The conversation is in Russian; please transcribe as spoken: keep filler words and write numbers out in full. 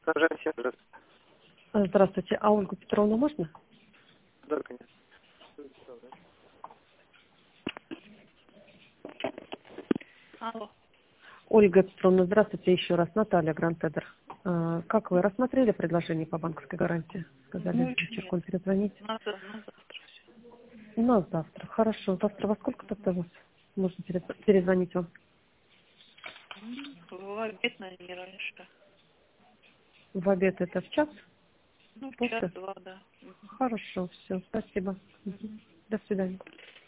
Здравствуйте. Здравствуйте. А Ольгу Петровну можно? Да, конечно. Алло. Ольга Петровна, здравствуйте еще раз. Наталья Грантедер. А, Как вы рассмотрели предложение по банковской гарантии? Сказали Ну, еще вечерком нет. перезвонить. Надо на завтра все. У нас завтра. Хорошо. Завтра во сколько тогда вас можно перез- перезвонить вам? В обед, наверное, не раньше. В обед это в час? Ну, в После? час-два, да. Хорошо, все. Спасибо. Мгм. До свидания.